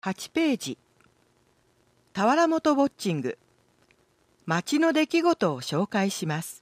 8ページ。俵本ウォッチング。町の出来事を紹介します。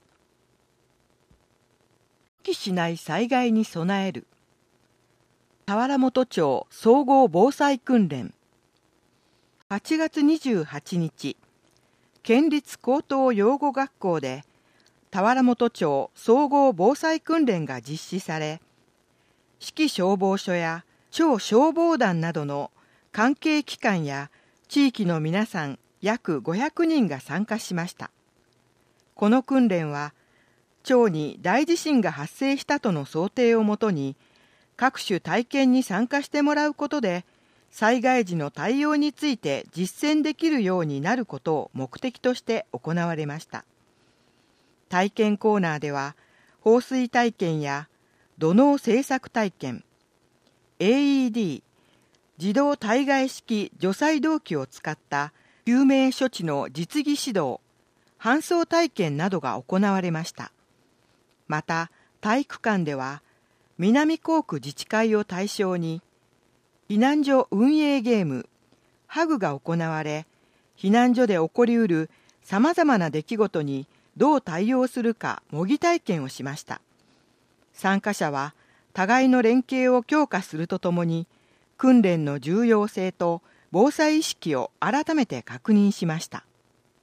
予期しない災害に備える。俵本町総合防災訓練。8月28日、県立高等養護学校で俵本町総合防災訓練が実施され、市消防署や町消防団などの関係機関や地域の皆さん約500人が参加しました。この訓練は、町に大地震が発生したとの想定をもとに、各種体験に参加してもらうことで、災害時の対応について実践できるようになることを目的として行われました。体験コーナーでは、放水体験や土のう製作体験、AED、自動対外式除細動器を使った救命処置の実技指導、搬送体験などが行われました。また、体育館では、南港区自治会を対象に、避難所運営ゲーム、ハグが行われ、避難所で起こりうるさまざまな出来事にどう対応するか模擬体験をしました。参加者は、互いの連携を強化するとともに、訓練の重要性と防災意識を改めて確認しました。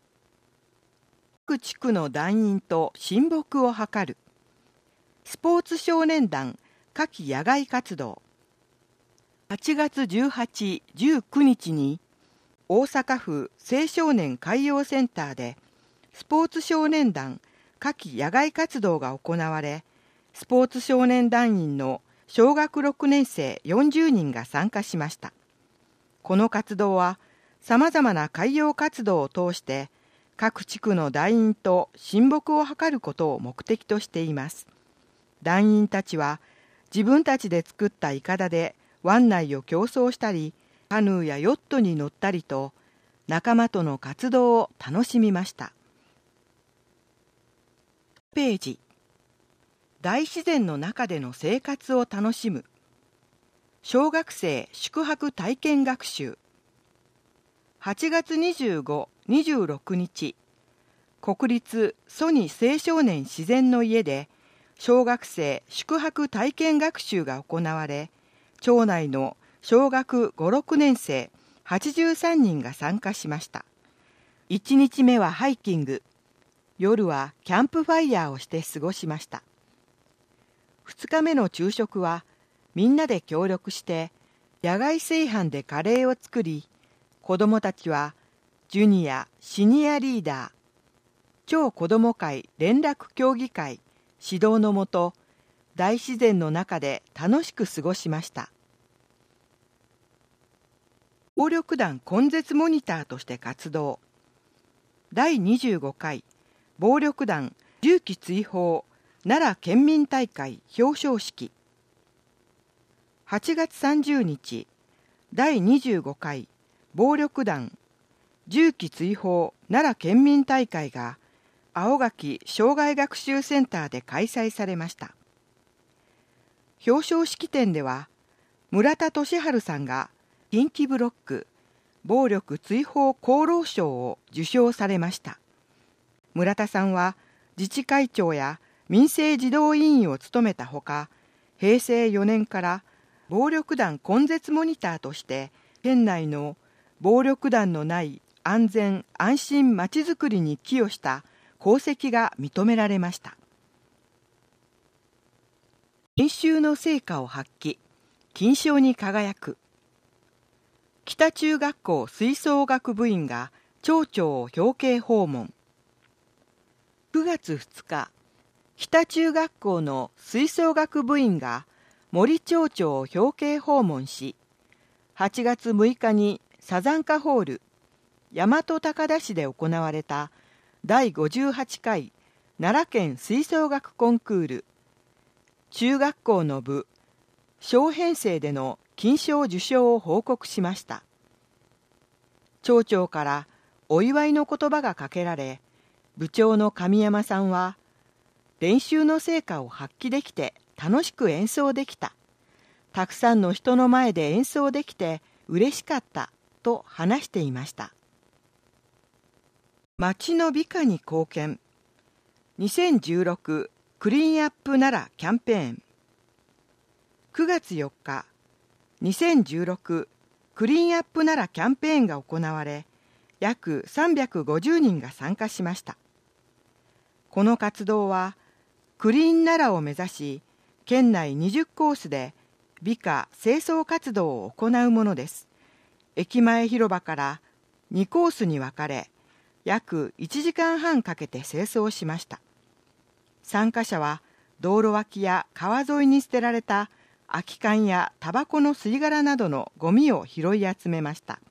各地区の団員と親睦を図る。スポーツ少年団夏季野外活動。8月18、19日に大阪府青少年海洋センターでスポーツ少年団夏季野外活動が行われ、スポーツ少年団員の小学6年生40人が参加しました。この活動はさまざまな海洋活動を通して各地区の団員と親睦を図ることを目的としています。団員たちは自分たちで作ったいかだで湾内を競走したり、カヌーやヨットに乗ったりと仲間との活動を楽しみました。ページ。大自然の中での生活を楽しむ。小学生宿泊体験学習。8月25、26日、国立蘇爾青少年自然の家で小学生宿泊体験学習が行われ、町内の小学5、6年生83人が参加しました。1日目はハイキング、夜はキャンプファイヤーをして過ごしました。2日目の昼食はみんなで協力して野外炊飯でカレーを作り、子どもたちはジュニア・シニアリーダー、町子ども会連絡協議会指導のもと、大自然の中で楽しく過ごしました。暴力団根絶モニターとして活動。第25回暴力団銃器追放奈良県民大会表彰式。8月30日、第25回暴力団銃器追放奈良県民大会が青垣障害学習センターで開催されました。表彰式典では、村田俊治さんが近畿ブロック暴力追放功労賞を受賞されました。村田さんは自治会長や民生児童委員を務めたほか、平成4年から暴力団根絶モニターとして県内の暴力団のない安全安心まちづくりに寄与した功績が認められました。研修の成果を発揮、金賞に輝く。北中学校吹奏楽部員が町長を表敬訪問。9月2日、北中学校の吹奏楽部員が森町長を表敬訪問し、8月6日にサザンカホール大和高田市で行われた第58回奈良県吹奏楽コンクール中学校の部小編成での金賞受賞を報告しました。町長からお祝いの言葉がかけられ、部長の神山さんは、練習の成果を発揮できて楽しく演奏できた。たくさんの人の前で演奏できて嬉しかったと話していました。町の美化に貢献。2016クリーンアップ奈良キャンペーン。9月4日、2016クリーンアップ奈良キャンペーンが行われ、約350人が参加しました。この活動は、クリーン奈良を目指し、県内20コースで美化清掃活動を行うものです。駅前広場から2コースに分かれ、約1時間半かけて清掃しました。参加者は道路脇や川沿いに捨てられた空き缶やタバコの吸い殻などのゴミを拾い集めました。